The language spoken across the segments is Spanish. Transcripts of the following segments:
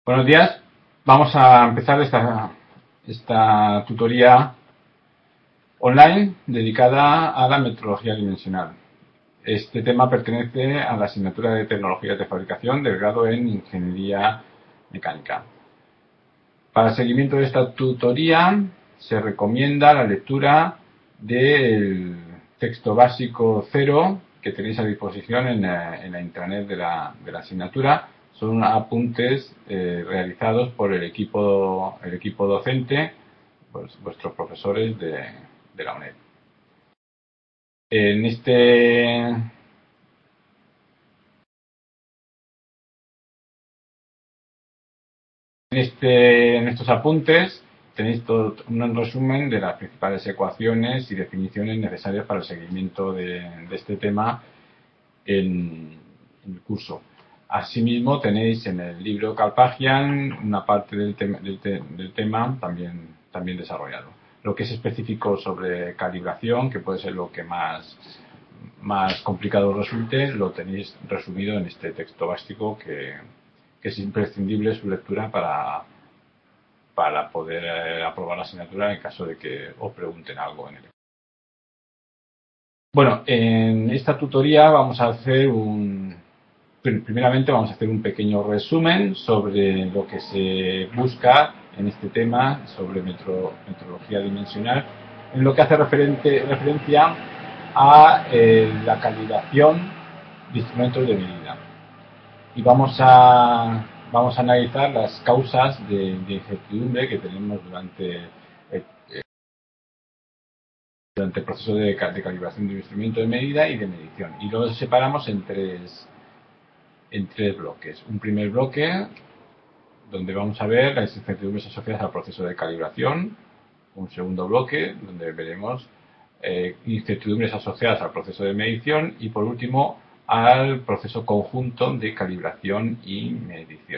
Buenos días. Vamos a empezar esta tutoría online dedicada a la metrología dimensional. Este tema pertenece a la asignatura de Tecnologías de Fabricación del grado en Ingeniería Mecánica. Para el seguimiento de esta tutoría se recomienda la lectura del texto básico 0 que tenéis a disposición en la intranet de la asignatura. Son apuntes realizados por el equipo docente, pues, vuestros profesores de la UNED. En estos apuntes tenéis todo un resumen de las principales ecuaciones y definiciones necesarias para el seguimiento de este tema en el curso. Asimismo, tenéis en el libro Calpagian una parte del tema también desarrollado. Lo que es específico sobre calibración, que puede ser lo que más complicado resulte, lo tenéis resumido en este texto básico que es imprescindible su lectura para poder aprobar la asignatura en caso de que os pregunten algo en el. Bueno, en esta tutoría vamos a hacer primeramente vamos a hacer un pequeño resumen sobre lo que se busca en este tema sobre metrología dimensional, en lo que hace referencia a la calibración de instrumentos de medida. Y vamos a analizar las causas de incertidumbre que tenemos durante el proceso de calibración de un instrumento de medida y de medición. Y lo separamos en tres bloques. Un primer bloque donde vamos a ver las incertidumbres asociadas al proceso de calibración. Un segundo bloque donde veremos incertidumbres asociadas al proceso de medición. Y por último, al proceso conjunto de calibración y medición.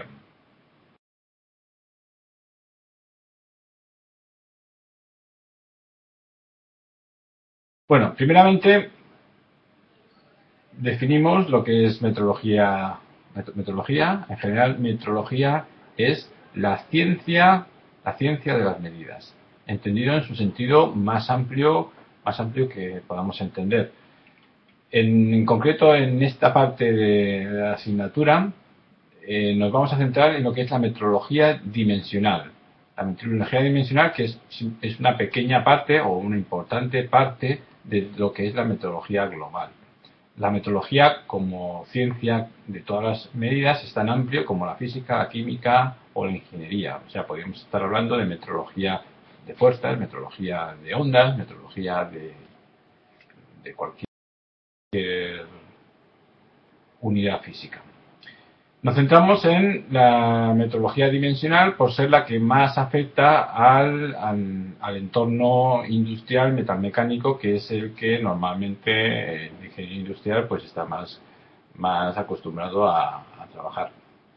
Bueno, primeramente definimos lo que es metrología. En general, metrología es la ciencia de las medidas, entendido en su sentido más amplio que podamos entender. En concreto, en esta parte de la asignatura, nos vamos a centrar en lo que es la metrología dimensional. La metrología dimensional, que es una pequeña parte o una importante parte de lo que es la metrología global. La metrología como ciencia de todas las medidas es tan amplio como la física, la química o la ingeniería. O sea, podríamos estar hablando de metrología de fuerzas, metrología de ondas, metrología de cualquier unidad física. Nos centramos en la metrología dimensional por ser la que más afecta al entorno industrial metalmecánico, que es el que normalmente el ingeniero industrial pues está más acostumbrado a trabajar.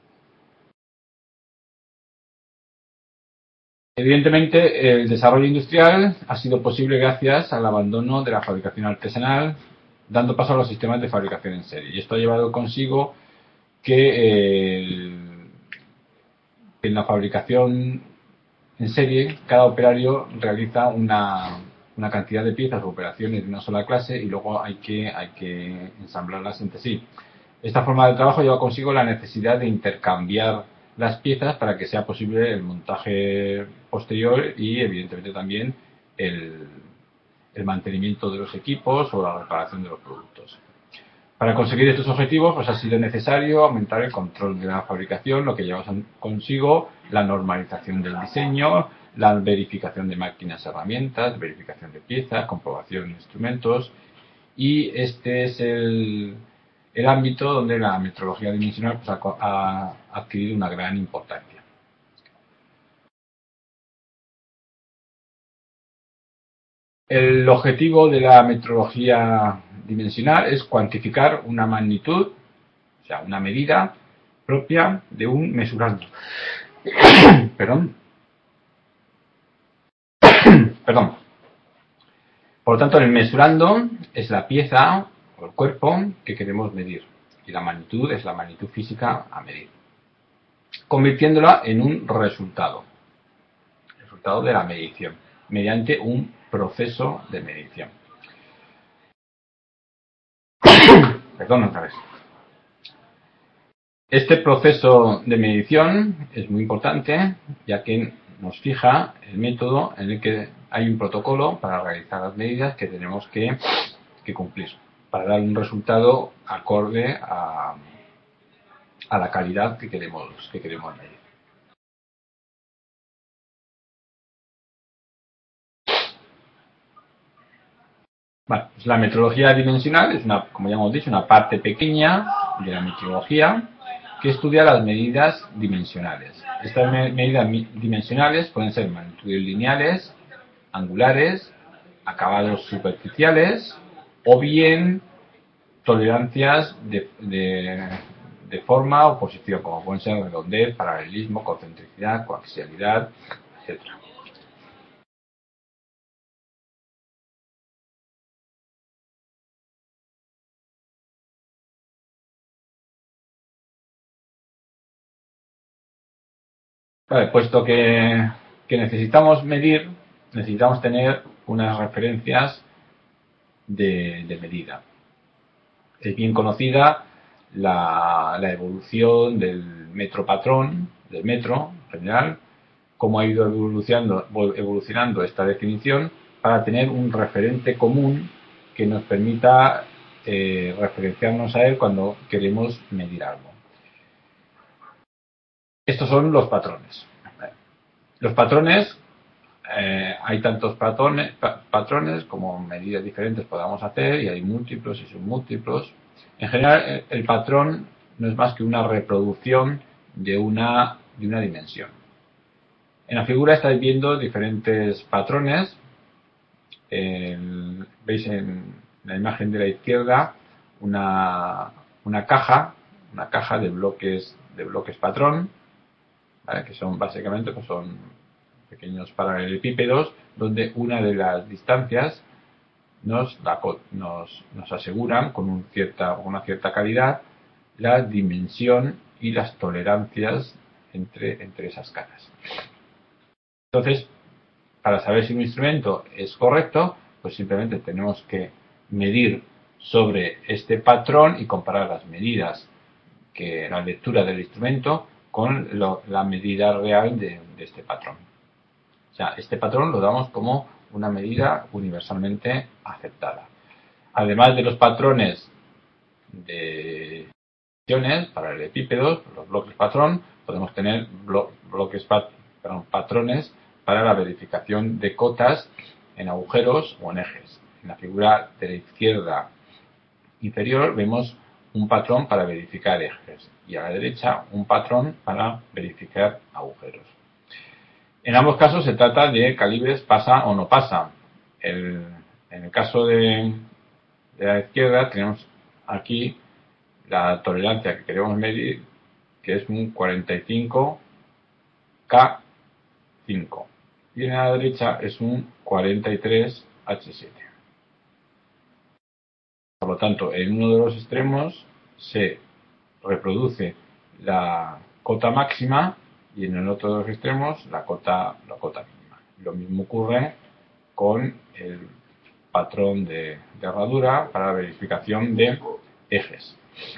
Evidentemente, el desarrollo industrial ha sido posible gracias al abandono de la fabricación artesanal, dando paso a los sistemas de fabricación en serie. Y esto ha llevado consigo que en la fabricación en serie cada operario realiza una cantidad de piezas o operaciones de una sola clase y luego hay que ensamblarlas entre sí. Esta forma de trabajo lleva consigo la necesidad de intercambiar las piezas para que sea posible el montaje posterior y evidentemente también el mantenimiento de los equipos o la reparación de los productos. Para conseguir estos objetivos pues ha sido necesario aumentar el control de la fabricación, lo que lleva consigo la normalización del diseño, la verificación de máquinas, herramientas, verificación de piezas, comprobación de instrumentos, y este es el ámbito donde la metrología dimensional pues, ha adquirido una gran importancia. El objetivo de la metrología dimensional es cuantificar una magnitud, o sea, una medida propia de un mesurando. Perdón. Por lo tanto, el mesurando es la pieza o el cuerpo que queremos medir y la magnitud es la magnitud física a medir. convirtiéndola en un resultado de la medición, mediante un proceso de medición. Perdón, otra vez. Este proceso de medición es muy importante, ya que nos fija el método en el que hay un protocolo para realizar las medidas que tenemos que cumplir, para dar un resultado acorde a la calidad que queremos medir. Bueno, pues la metrología dimensional es como ya hemos dicho, una parte pequeña de la metrología que estudia las medidas dimensionales. Estas medidas dimensionales pueden ser magnitudes lineales, angulares, acabados superficiales o bien tolerancias de forma o posición, como pueden ser redondez, paralelismo, concentricidad, coaxialidad, etc. Vale, puesto que necesitamos medir, necesitamos tener unas referencias de medida. Es bien conocida la evolución del metro patrón, del metro en general, cómo ha ido evolucionando esta definición para tener un referente común que nos permita referenciarnos a él cuando queremos medir algo. Estos son los patrones. Los patrones, hay tantos patrones como medidas diferentes podamos hacer, y hay múltiplos y submúltiplos. En general, el patrón no es más que una reproducción de una dimensión. En la figura estáis viendo diferentes patrones. Veis en la imagen de la izquierda una caja de bloques patrón, ¿vale? Que son básicamente son pequeños paralelepípedos donde una de las distancias nos aseguran con una cierta calidad la dimensión y las tolerancias entre esas caras. Entonces, para saber si un instrumento es correcto, pues simplemente tenemos que medir sobre este patrón y comparar las medidas, la lectura del instrumento, con la medida real de este patrón. O sea, este patrón lo damos como una medida universalmente aceptada. Además de los patrones de paralelepípedos, los bloques patrón, podemos tener patrones para la verificación de cotas en agujeros o en ejes. En la figura de la izquierda inferior vemos un patrón para verificar ejes y a la derecha un patrón para verificar agujeros. En ambos casos se trata de calibres pasa o no pasa. En el caso de la izquierda tenemos aquí la tolerancia que queremos medir, que es un 45K5, y en la derecha es un 43H7. Por lo tanto, en uno de los extremos se reproduce la cota máxima y en el otro de los extremos la cota mínima. Lo mismo ocurre con el patrón de herradura para la verificación de ejes.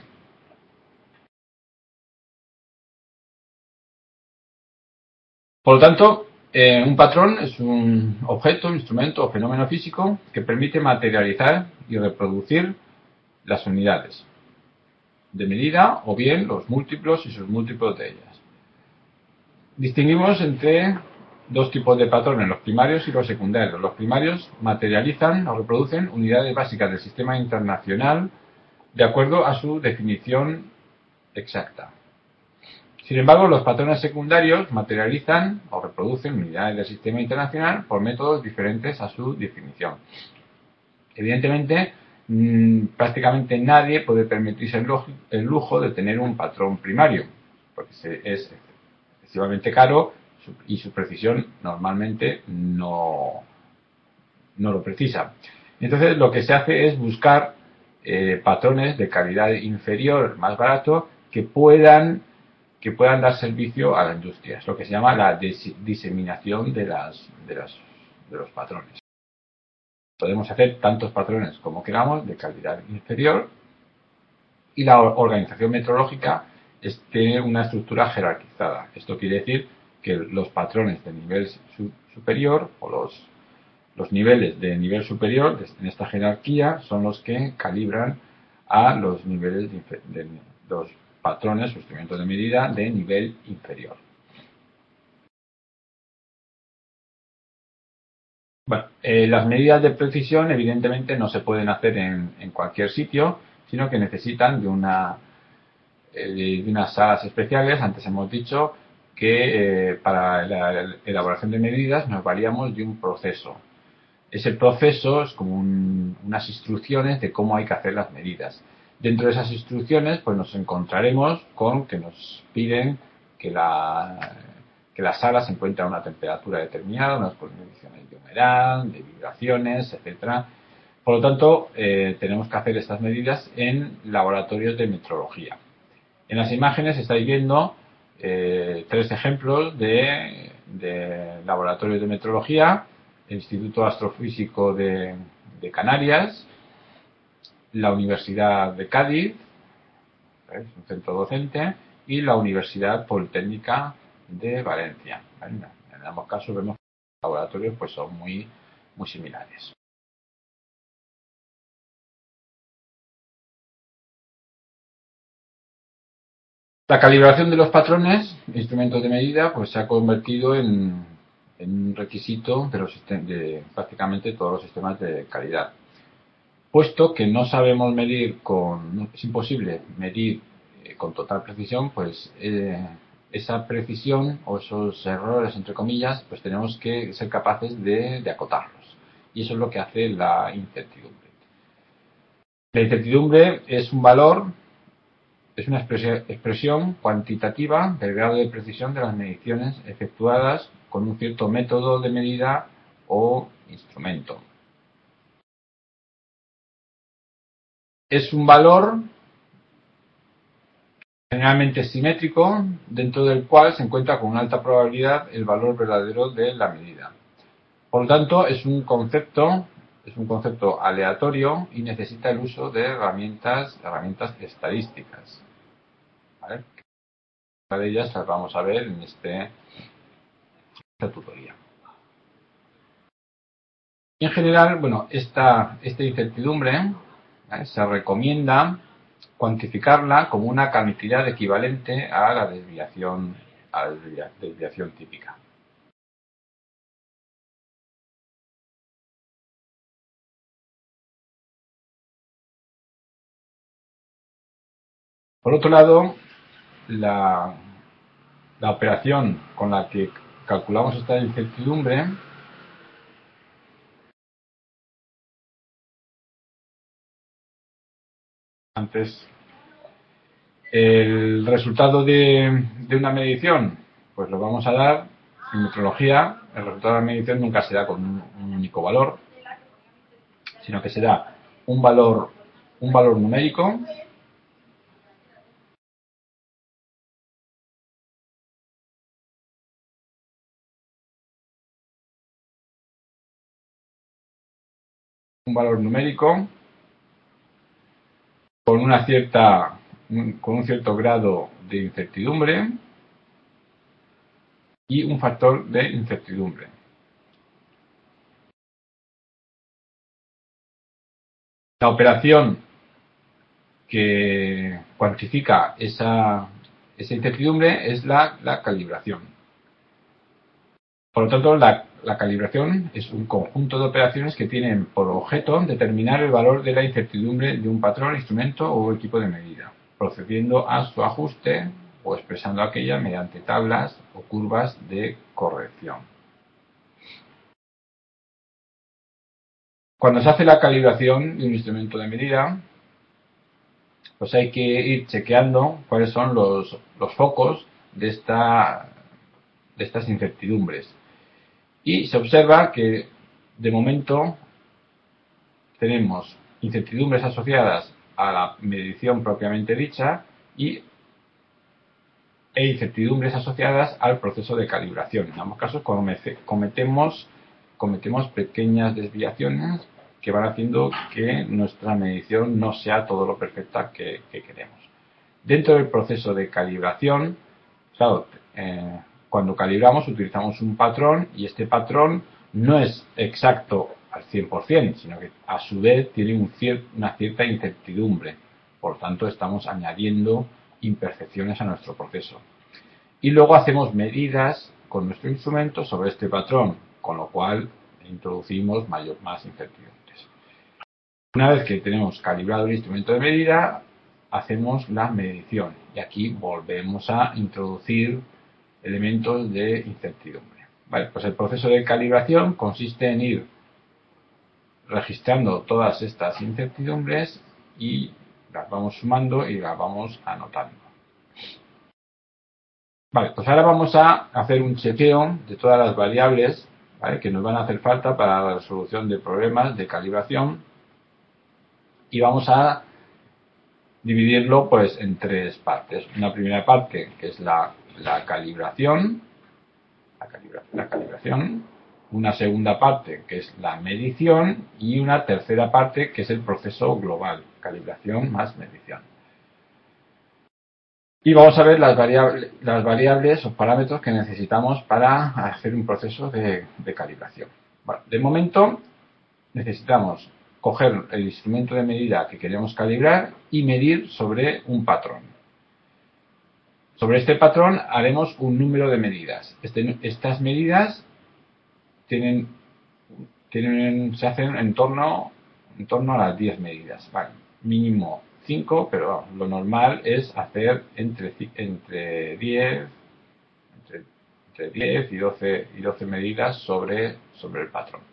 Por lo tanto, un patrón es un objeto, instrumento o fenómeno físico que permite materializar y reproducir las unidades de medida o bien los múltiplos y submúltiplos de ellas. Distinguimos entre dos tipos de patrones, los primarios y los secundarios. Los primarios materializan o reproducen unidades básicas del sistema internacional de acuerdo a su definición exacta. Sin embargo, los patrones secundarios materializan o reproducen unidades del sistema internacional por métodos diferentes a su definición. Evidentemente, prácticamente nadie puede permitirse el lujo de tener un patrón primario, porque es excesivamente caro y su precisión normalmente no lo precisa. Entonces, lo que se hace es buscar patrones de calidad inferior, más barato, que puedan que puedan dar servicio a la industria. Es lo que se llama la diseminación de los patrones. Podemos hacer tantos patrones como queramos de calidad inferior, y la organización metrológica tiene una estructura jerarquizada. Esto quiere decir que los patrones de nivel superior o los niveles de nivel superior en esta jerarquía son los que calibran a los niveles de los patrones o instrumentos de medida de nivel inferior. Bueno, las medidas de precisión evidentemente no se pueden hacer en cualquier sitio, sino que necesitan de unas salas especiales. Antes hemos dicho que para la elaboración de medidas nos valíamos de un proceso. Ese proceso es como unas instrucciones de cómo hay que hacer las medidas. Dentro de esas instrucciones, pues nos encontraremos con que nos piden que la sala se encuentre a una temperatura determinada, unas condiciones de humedad, de vibraciones, etcétera. Por lo tanto, tenemos que hacer estas medidas en laboratorios de metrología. En las imágenes estáis viendo 3 ejemplos de laboratorios de metrología: el Instituto Astrofísico de Canarias, la Universidad de Cádiz, ¿ves?, un centro docente, y la Universidad Politécnica de Valencia. En ambos casos vemos que los laboratorios pues son muy similares. La calibración de los patrones, instrumentos de medida, pues se ha convertido en un requisito de prácticamente todos los sistemas de calidad. Puesto que no sabemos medir es imposible medir con total precisión, pues esa precisión o esos errores, entre comillas, pues tenemos que ser capaces de acotarlos. Y eso es lo que hace la incertidumbre. La incertidumbre es un valor, es una expresión cuantitativa del grado de precisión de las mediciones efectuadas con un cierto método de medida o instrumento. Es un valor generalmente simétrico, dentro del cual se encuentra con una alta probabilidad el valor verdadero de la medida. Por lo tanto, es un concepto aleatorio y necesita el uso de herramientas estadísticas, ¿vale? Una de ellas las vamos a ver en esta tutoría. En general, bueno, esta incertidumbre se recomienda cuantificarla como una cantidad equivalente a la desviación típica. Por otro lado, la operación con la que calculamos esta incertidumbre antes, el resultado de una medición, pues lo vamos a dar en metrología. El resultado de la medición nunca se da con un único valor, sino que se da un valor numérico con un cierto grado de incertidumbre y un factor de incertidumbre. La operación que cuantifica esa incertidumbre es la calibración. Por lo tanto, la calibración es un conjunto de operaciones que tienen por objeto determinar el valor de la incertidumbre de un patrón, instrumento o equipo de medida, procediendo a su ajuste o expresando aquella mediante tablas o curvas de corrección. Cuando se hace la calibración de un instrumento de medida, pues hay que ir chequeando cuáles son los focos de estas incertidumbres. Y se observa que, de momento, tenemos incertidumbres asociadas a la medición propiamente dicha y e incertidumbres asociadas al proceso de calibración. En ambos casos cometemos pequeñas desviaciones que van haciendo que nuestra medición no sea todo lo perfecta que queremos. Dentro del proceso de calibración, claro, cuando calibramos utilizamos un patrón y este patrón no es exacto al 100%, sino que a su vez tiene una cierta incertidumbre. Por lo tanto, estamos añadiendo imperfecciones a nuestro proceso. Y luego hacemos medidas con nuestro instrumento sobre este patrón, con lo cual introducimos más incertidumbres. Una vez que tenemos calibrado el instrumento de medida, hacemos la medición y aquí volvemos a introducir elementos de incertidumbre. Vale, pues el proceso de calibración consiste en ir registrando todas estas incertidumbres y las vamos sumando y las vamos anotando. Vale, pues ahora vamos a hacer un chequeo de todas las variables, ¿vale?, que nos van a hacer falta para la resolución de problemas de calibración y vamos a dividirlo pues en tres partes. Una primera parte que es la calibración, una segunda parte que es la medición y una tercera parte que es el proceso global, calibración más medición. Y vamos a ver las variables o parámetros que necesitamos para hacer un proceso de calibración. Bueno, de momento necesitamos coger el instrumento de medida que queremos calibrar y medir sobre un patrón. Sobre este patrón haremos un número de medidas. Estas medidas se hacen en torno a las 10 medidas. Vale, mínimo 5, pero lo normal es hacer entre 10 y 12 medidas sobre el patrón.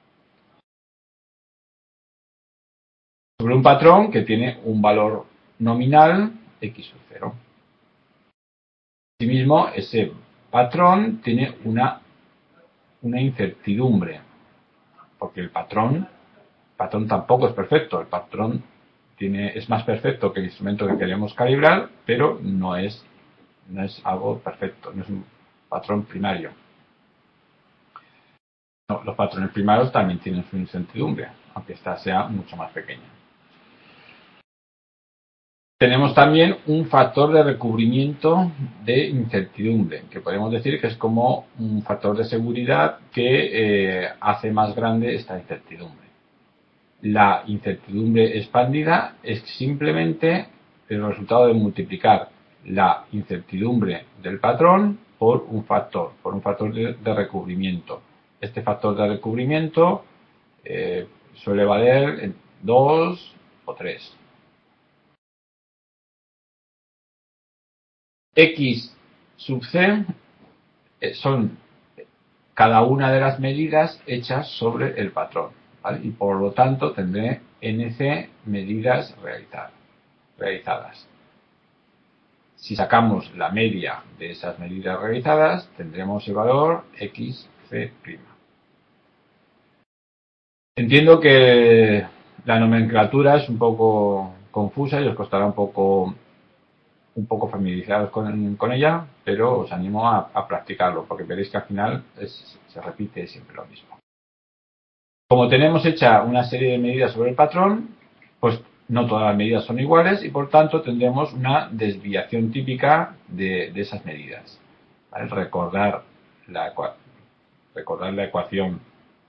Sobre un patrón que tiene un valor nominal x sub 0. Asimismo, ese patrón tiene una incertidumbre, porque el patrón tampoco es perfecto. El patrón es más perfecto que el instrumento que queremos calibrar, pero no es algo perfecto, no es un patrón primario. No, los patrones primarios también tienen su incertidumbre, aunque esta sea mucho más pequeña. Tenemos también un factor de recubrimiento de incertidumbre, que podemos decir que es como un factor de seguridad que hace más grande esta incertidumbre. La incertidumbre expandida es simplemente el resultado de multiplicar la incertidumbre del patrón por un factor de recubrimiento. Este factor de recubrimiento suele valer 2 o 3. X sub c son cada una de las medidas hechas sobre el patrón, ¿vale? Y por lo tanto tendré nc medidas realizadas. Si sacamos la media de esas medidas realizadas, tendremos el valor xc'. Entiendo que la nomenclatura es un poco confusa y os costará un poco familiarizados con ella, pero os animo a practicarlo, porque veréis que al final se repite siempre lo mismo. Como tenemos hecha una serie de medidas sobre el patrón, pues no todas las medidas son iguales y por tanto tendremos una desviación típica de esas medidas. ¿Vale? Recordar la ecuación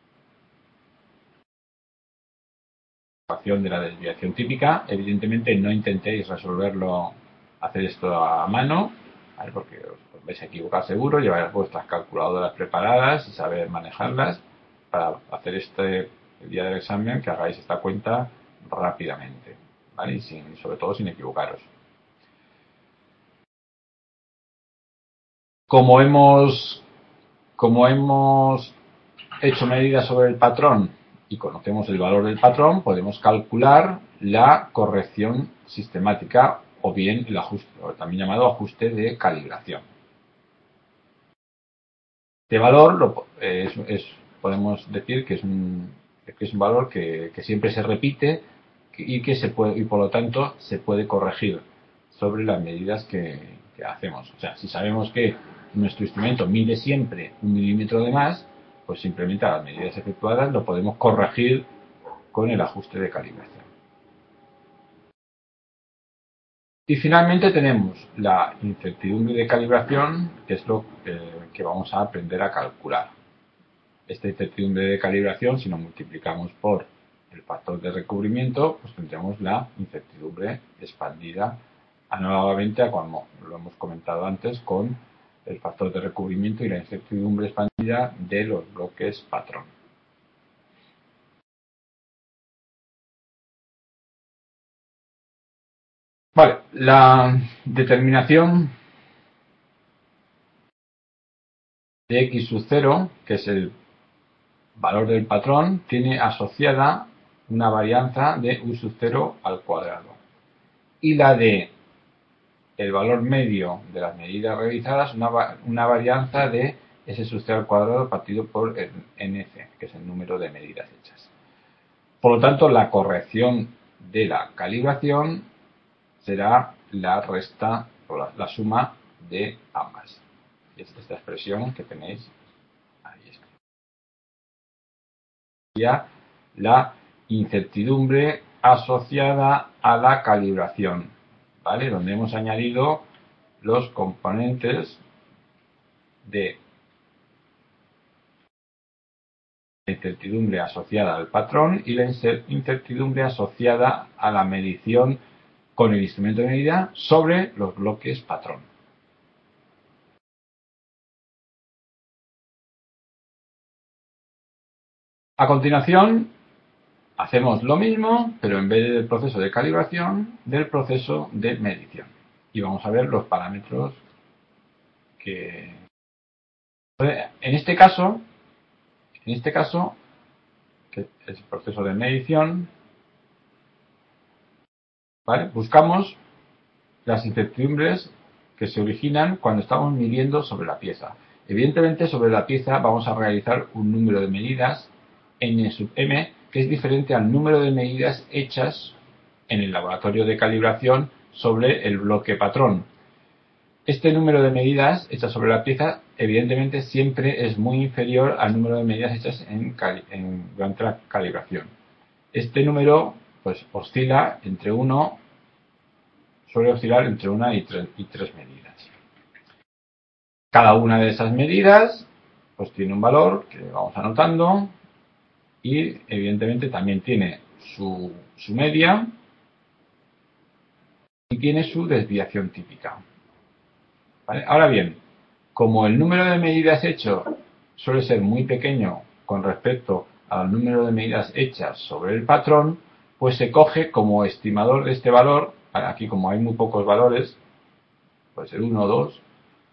de la desviación típica. Evidentemente no intentéis hacer esto a mano, ¿vale?, porque os vais a equivocar seguro. Llevar vuestras calculadoras preparadas y saber manejarlas para hacer el día del examen, que hagáis esta cuenta rápidamente, ¿vale? Y sobre todo sin equivocaros. Como hemos hecho medidas sobre el patrón y conocemos el valor del patrón, podemos calcular la corrección sistemática o bien el ajuste, o también llamado ajuste de calibración. Este valor podemos decir que es un valor que siempre se repite y por lo tanto se puede corregir sobre las medidas que que hacemos. O sea, si sabemos que nuestro instrumento mide siempre 1 milímetro de más, pues simplemente a las medidas efectuadas lo podemos corregir con el ajuste de calibración. Y finalmente tenemos la incertidumbre de calibración, que es lo que vamos a aprender a calcular. Esta incertidumbre de calibración, si lo multiplicamos por el factor de recubrimiento, pues tendremos la incertidumbre expandida análogamente a como lo hemos comentado antes con el factor de recubrimiento y la incertidumbre expandida de los bloques patrón. Vale, la determinación de x sub 0, que es el valor del patrón, tiene asociada una varianza de u sub 0 al cuadrado. Y la de el valor medio de las medidas realizadas, una varianza de s sub 0 al cuadrado partido por el nc, que es el número de medidas hechas. Por lo tanto, la corrección de la calibración será la resta o la suma de ambas. Y es esta expresión que tenéis ahí escrita. Ya la incertidumbre asociada a la calibración, ¿vale? Donde hemos añadido los componentes de la incertidumbre asociada al patrón y la incertidumbre asociada a la medición con el instrumento de medida sobre los bloques patrón. A continuación, hacemos lo mismo, pero en vez del proceso de calibración, del proceso de medición. Y vamos a ver los parámetros que... En este caso, que es el proceso de medición, ¿vale? Buscamos las incertidumbres que se originan cuando estamos midiendo sobre la pieza. Evidentemente, sobre la pieza vamos a realizar un número de medidas n sub m, que es diferente al número de medidas hechas en el laboratorio de calibración sobre el bloque patrón. Este número de medidas hechas sobre la pieza, evidentemente, siempre es muy inferior al número de medidas hechas durante la calibración. Este número, pues, suele oscilar entre 1 y 3 medidas. Cada una de esas medidas, pues, tiene un valor que vamos anotando y, evidentemente, también tiene su media y tiene su desviación típica. ¿Vale? Ahora bien, como el número de medidas hecho suele ser muy pequeño con respecto al número de medidas hechas sobre el patrón, pues se coge como estimador de este valor, aquí como hay muy pocos valores, puede ser 1 o 2,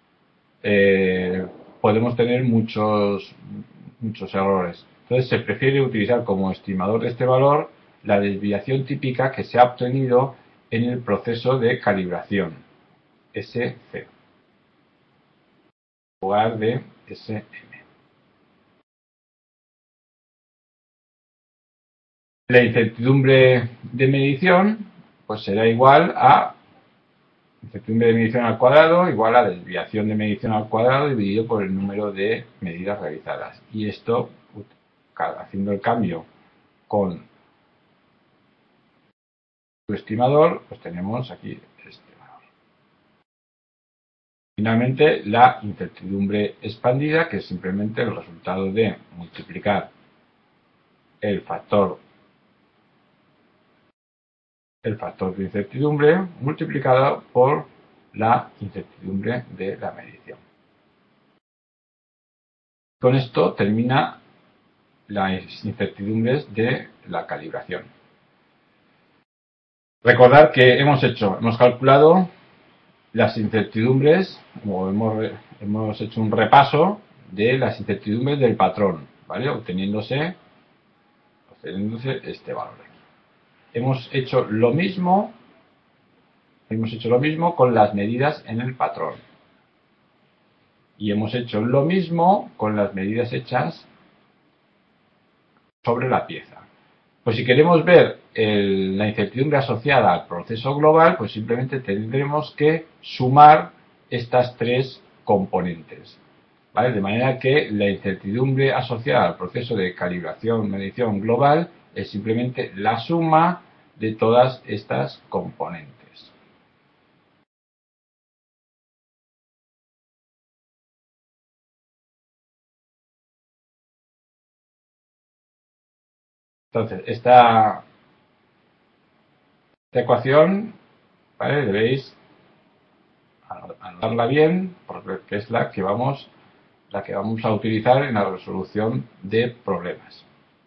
podemos tener muchos errores. Entonces se prefiere utilizar como estimador de este valor la desviación típica que se ha obtenido en el proceso de calibración, S0, en lugar de SM. La incertidumbre de medición pues será igual a incertidumbre de medición al cuadrado igual a desviación de medición al cuadrado dividido por el número de medidas realizadas. Y esto, haciendo el cambio con su estimador, pues tenemos aquí este valor. Finalmente, la incertidumbre expandida, que es simplemente el resultado de multiplicar el factor de incertidumbre multiplicado por la incertidumbre de la medición. Con esto termina las incertidumbres de la calibración. Recordar que hemos calculado las incertidumbres, o hemos hecho un repaso de las incertidumbres del patrón, ¿vale? Obteniéndose este valor aquí. Hemos hecho lo mismo con las medidas en el patrón. Y hemos hecho lo mismo con las medidas hechas sobre la pieza. Pues si queremos ver la incertidumbre asociada al proceso global, pues simplemente tendremos que sumar estas tres componentes, ¿vale? De manera que la incertidumbre asociada al proceso de calibración, medición global es simplemente la suma de todas estas componentes. Entonces, esta ecuación, ¿vale? Debéis anotarla bien porque es la que vamos a utilizar en la resolución de problemas.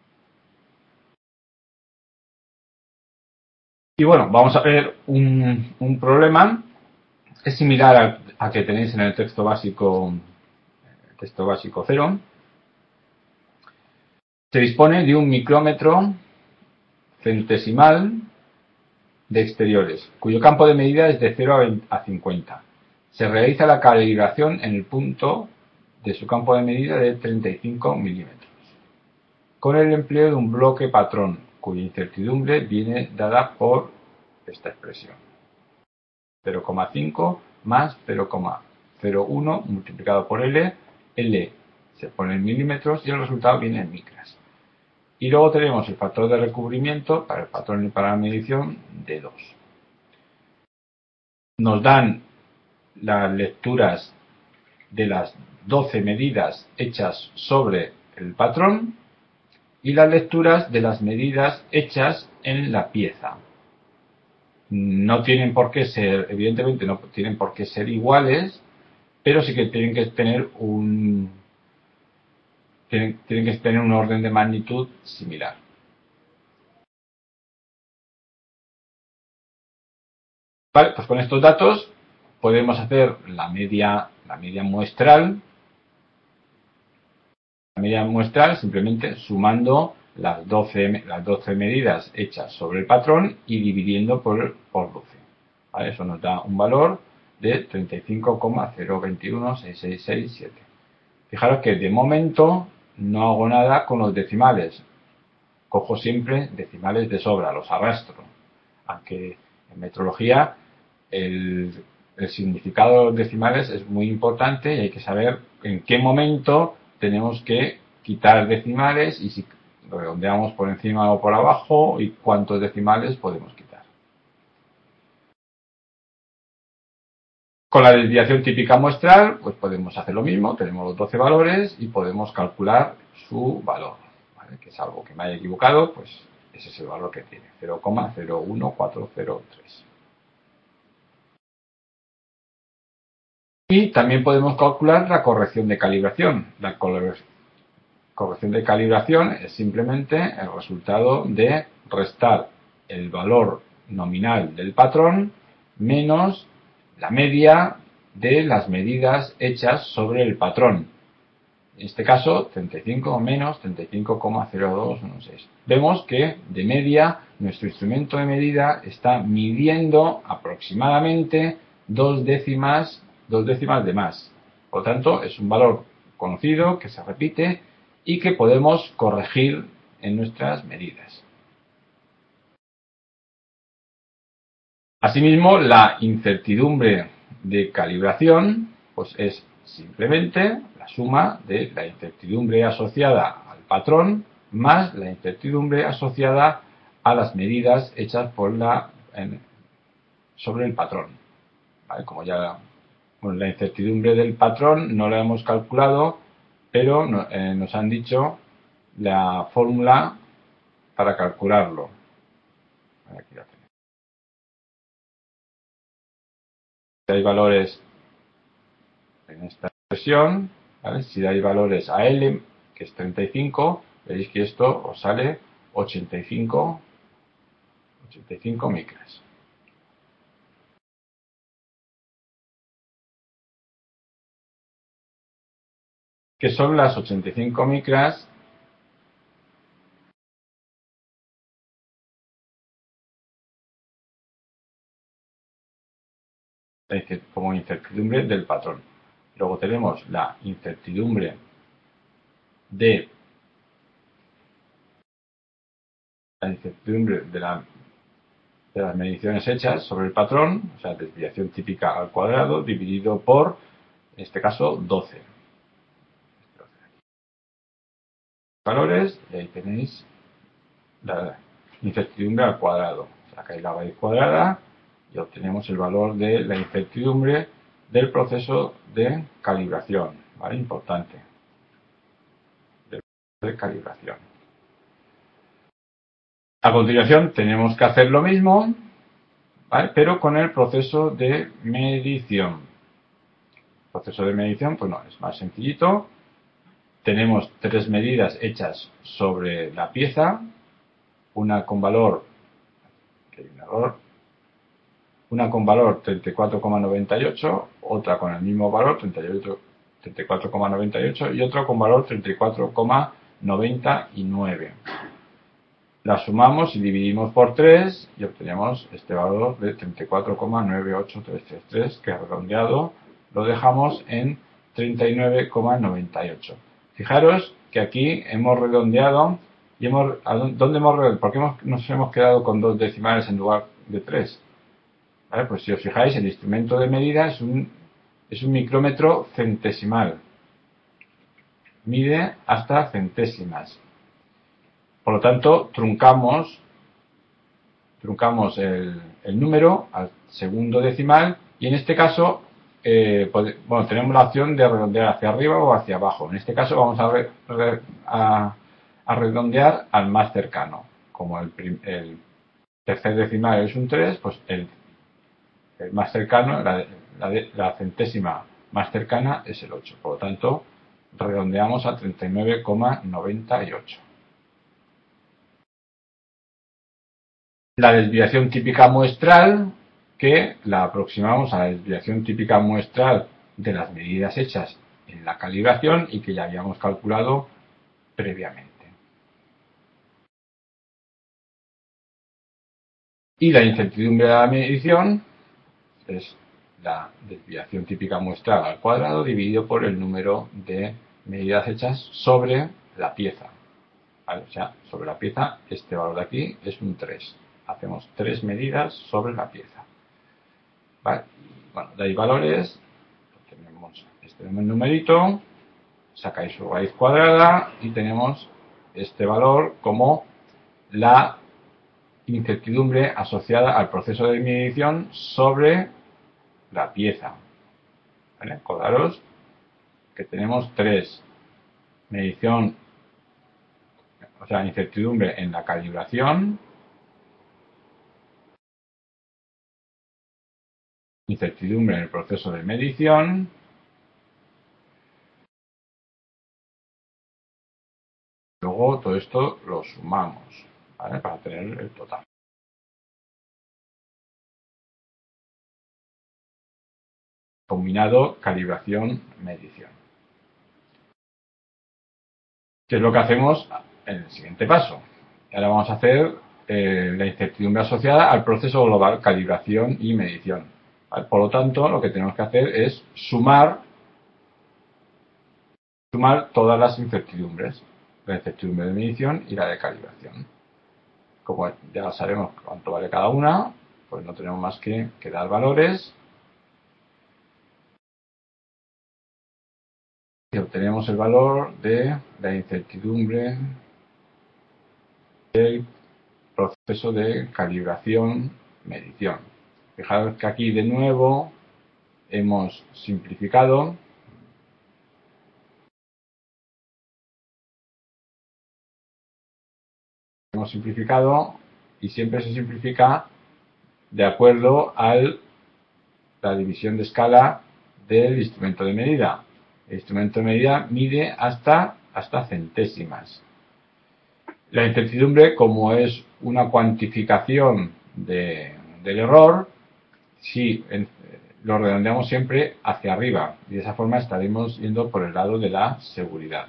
Y bueno, vamos a ver un problema. Es similar al que tenéis en el texto básico 0. Se dispone de un micrómetro centesimal de exteriores, cuyo campo de medida es de 0 a 50. Se realiza la calibración en el punto de su campo de medida de 35 milímetros, con el empleo de un bloque patrón, cuya incertidumbre viene dada por esta expresión. 0,5 más 0,01 multiplicado por L. L se pone en milímetros y el resultado viene en micras. Y luego tenemos el factor de recubrimiento para el patrón y para la medición de 2. Nos dan las lecturas de las 12 medidas hechas sobre el patrón y las lecturas de las medidas hechas en la pieza. No tienen por qué ser, evidentemente no tienen por qué ser iguales, pero sí que tienen que tener un orden de magnitud similar. Vale, pues con estos datos podemos hacer la media muestral. La media muestral simplemente sumando las 12 medidas hechas sobre el patrón y dividiendo por 12. ¿Vale? Eso nos da un valor de 35,021667. Fijaros que de momento no hago nada con los decimales. Cojo siempre decimales de sobra, los arrastro. Aunque en metrología el significado de los decimales es muy importante y hay que saber en qué momento tenemos que quitar decimales y si redondeamos por encima o por abajo y cuántos decimales podemos quitar. Con la desviación típica muestral, pues podemos hacer lo mismo, tenemos los 12 valores y podemos calcular su valor, ¿vale? Que salvo que me haya equivocado, pues ese es el valor que tiene, 0,01403. Y también podemos calcular la corrección de calibración. La corrección de calibración es simplemente el resultado de restar el valor nominal del patrón menos la media de las medidas hechas sobre el patrón. En este caso, 35 menos 35,0216. Vemos que de media nuestro instrumento de medida está midiendo aproximadamente 2 décimas de más. Por lo tanto, es un valor conocido que se repite y que podemos corregir en nuestras medidas. Asimismo, la incertidumbre de calibración pues es simplemente la suma de la incertidumbre asociada al patrón más la incertidumbre asociada a las medidas hechas sobre el patrón. ¿Vale? Como ya la incertidumbre del patrón no la hemos calculado, pero nos han dicho la fórmula para calcularlo. Aquí la tenemos. Si hay valores en esta expresión, ¿vale? Si hay valores a L, que es 35, veréis que esto os sale 85 micras. ¿Qué son las 85 micras? Como incertidumbre del patrón. Luego tenemos la incertidumbre de la de las mediciones hechas sobre el patrón, o sea, desviación típica al cuadrado, dividido por, en este caso, 12 valores, y ahí tenéis la incertidumbre al cuadrado. Sacáis la raíz cuadrada y obtenemos el valor de la incertidumbre del proceso de calibración, ¿vale? Importante. De calibración. A continuación tenemos que hacer lo mismo, ¿vale? Pero con el proceso de medición. El proceso de medición, pues no, es más sencillito. Tenemos 3 medidas hechas sobre la pieza, una con valor, que hay un error, una con valor 34,98, otra con el mismo valor 34,98 y otra con valor 34,99. Las sumamos y dividimos por 3 y obtenemos este valor de 34,98333, que redondeado lo dejamos en 39,98. Fijaros que aquí hemos redondeado y ¿dónde hemos redondeado? ¿Por qué nos hemos quedado con 2 decimales en lugar de 3? ¿Vale? Pues si os fijáis, el instrumento de medida es un micrómetro centesimal. Mide hasta centésimas. Por lo tanto, truncamos el número al segundo decimal y en este caso, tenemos la opción de redondear hacia arriba o hacia abajo. En este caso vamos a redondear al más cercano. Como el tercer decimal es un 3, pues el más cercano, la centésima más cercana es el 8. Por lo tanto, redondeamos a 39,98. La desviación típica muestral, que la aproximamos a la desviación típica muestral de las medidas hechas en la calibración y que ya habíamos calculado previamente. Y la incertidumbre de la medición es la desviación típica muestral al cuadrado dividido por el número de medidas hechas sobre la pieza. ¿Vale? O sea, sobre la pieza, este valor de aquí es un 3. Hacemos 3 medidas sobre la pieza. ¿Vale? Y, bueno, de ahí valores, tenemos este numerito, sacáis su raíz cuadrada y tenemos este valor como la incertidumbre asociada al proceso de medición sobre la pieza. ¿Vale? Acordaros que tenemos 3. Medición, o sea, incertidumbre en la calibración, incertidumbre en el proceso de medición, luego todo esto lo sumamos, ¿vale? Para tener el total. Combinado calibración-medición. ¿Qué es lo que hacemos en el siguiente paso? Ahora vamos a hacer la incertidumbre asociada al proceso global calibración y medición. ¿Vale? Por lo tanto, lo que tenemos que hacer es sumar todas las incertidumbres, la incertidumbre de medición y la de calibración. Como ya sabemos cuánto vale cada una, pues no tenemos más que dar valores y obtenemos el valor de la incertidumbre del proceso de calibración-medición. Fijaros que aquí de nuevo hemos simplificado. Hemos simplificado y siempre se simplifica de acuerdo a la división de escala del instrumento de medida. El instrumento de medida mide hasta centésimas. La incertidumbre, como es una cuantificación del error, si lo redondeamos siempre hacia arriba y de esa forma estaremos yendo por el lado de la seguridad.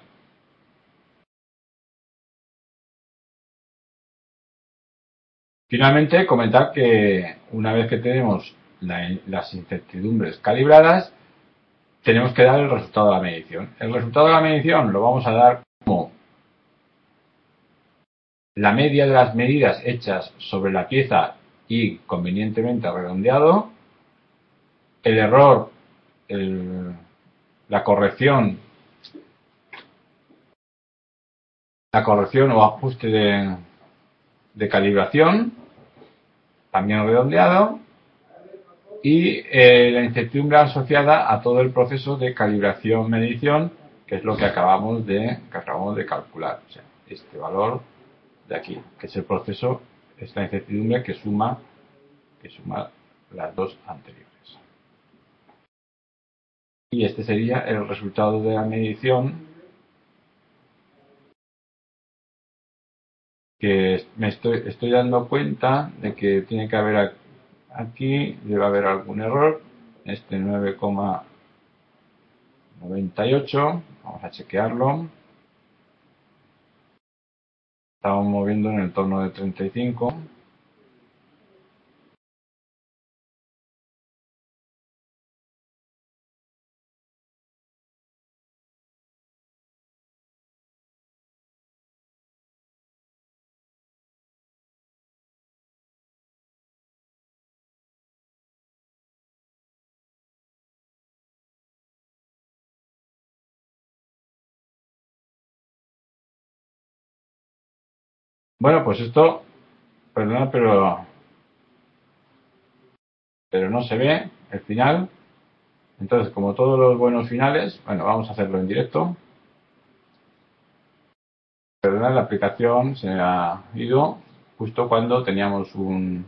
Finalmente, comentar que una vez que tenemos las incertidumbres calibradas, tenemos que dar el resultado de la medición. El resultado de la medición lo vamos a dar como la media de las medidas hechas sobre la pieza y convenientemente redondeado. El error, la corrección o ajuste de calibración, también redondeado, y la incertidumbre asociada a todo el proceso de calibración-medición, que es lo que acabamos de calcular. O sea, este valor de aquí, que es el proceso, es la incertidumbre que suma las dos anteriores. Y este sería el resultado de la medición, que me estoy dando cuenta de que tiene que haber aquí, debe haber algún error. Este 9,98, vamos a chequearlo. Estamos moviendo en el torno de 35. Bueno, pues esto, perdona, pero no se ve el final. Entonces, como todos los buenos finales, bueno, vamos a hacerlo en directo. Perdona, la aplicación se ha ido justo cuando teníamos un...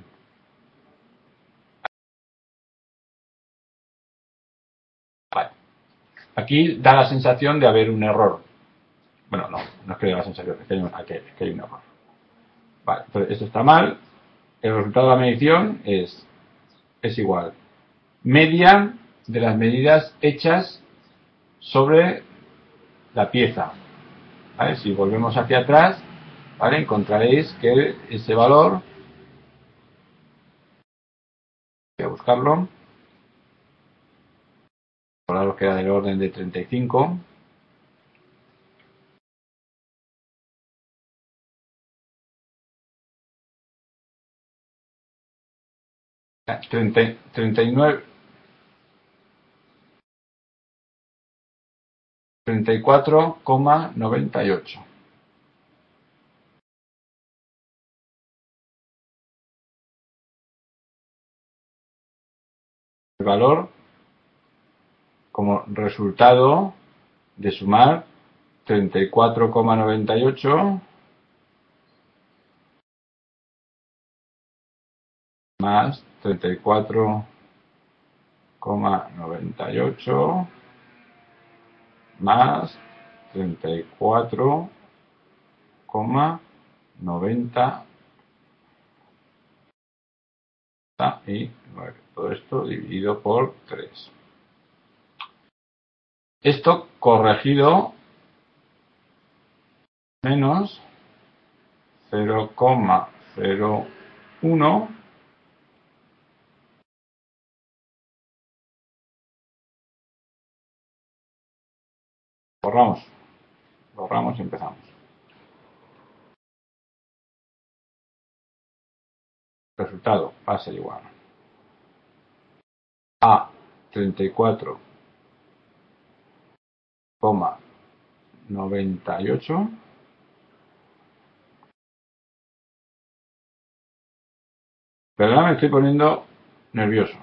Vale. Aquí da la sensación de haber un error. Bueno, no es que dé la sensación, es que hay un error. Vale, entonces esto está mal. El resultado de la medición es igual. Media de las medidas hechas sobre la pieza. ¿Vale? Si volvemos hacia atrás, ¿vale? Encontraréis que ese valor, voy a buscarlo, valor que era del orden de 35. 39, 34,98. El valor como resultado de sumar 34,98 más 34,98 más 34,99. Y 9. Todo esto dividido por 3. Esto corregido menos 0,01 borramos y empezamos. Resultado va a ser igual a 34,98 pero ahora me estoy poniendo nervioso.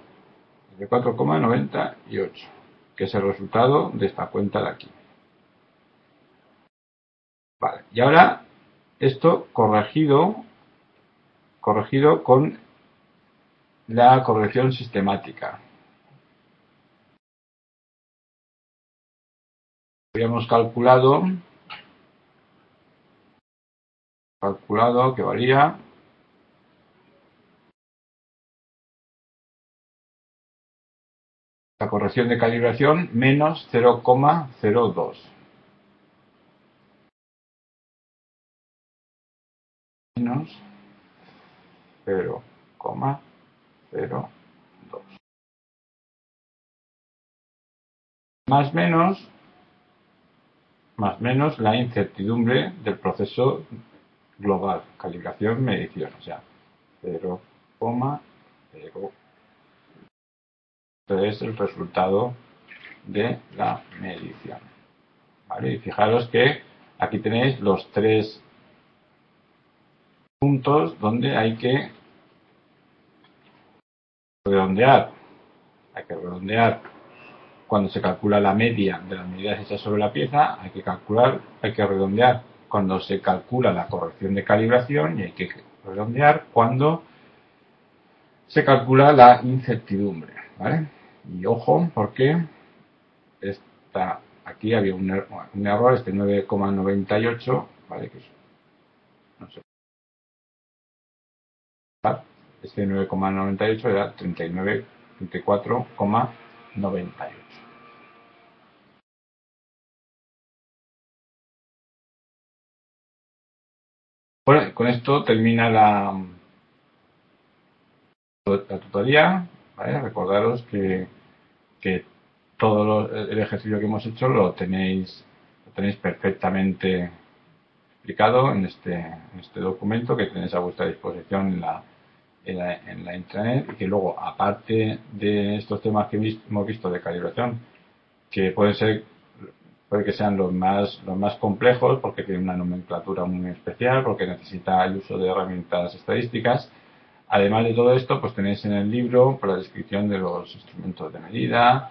34,98, que es el resultado de esta cuenta de aquí. Vale, y ahora esto corregido con la corrección sistemática. Habíamos calculado que valía la corrección de calibración menos 0,02. Menos 0,02. Más menos la incertidumbre del proceso global, calibración, medición, o sea, 0,02. 0. Este es el resultado de la medición. ¿Vale? Y fijaros que aquí tenéis los 3 puntos donde hay que redondear. Hay que redondear cuando se calcula la media de las medidas hechas sobre la pieza, hay que redondear cuando se calcula la corrección de calibración y hay que redondear cuando se calcula la incertidumbre, ¿vale? Y ojo, porque aquí había un error, este 9,98, ¿vale? Que no sé, este 9,98 era 34,98. Bueno, con esto termina la tutoría, ¿vale? Recordaros que todo el ejercicio que hemos hecho lo tenéis perfectamente explicado en este documento que tenéis a vuestra disposición en la intranet, y que luego, aparte de estos temas que hemos visto de calibración, que puede que sean los más complejos porque tienen una nomenclatura muy especial, porque necesita el uso de herramientas estadísticas. Además de todo esto, pues tenéis en el libro la descripción de los instrumentos de medida,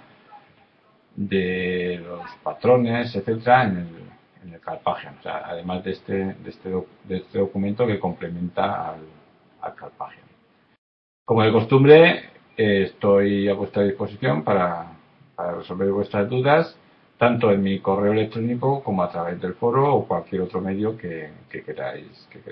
de los patrones, etcétera, en el Carpagian. O sea, además de este documento que complementa al Carpagian. Como de costumbre, estoy a vuestra disposición para resolver vuestras dudas, tanto en mi correo electrónico como a través del foro o cualquier otro medio que queráis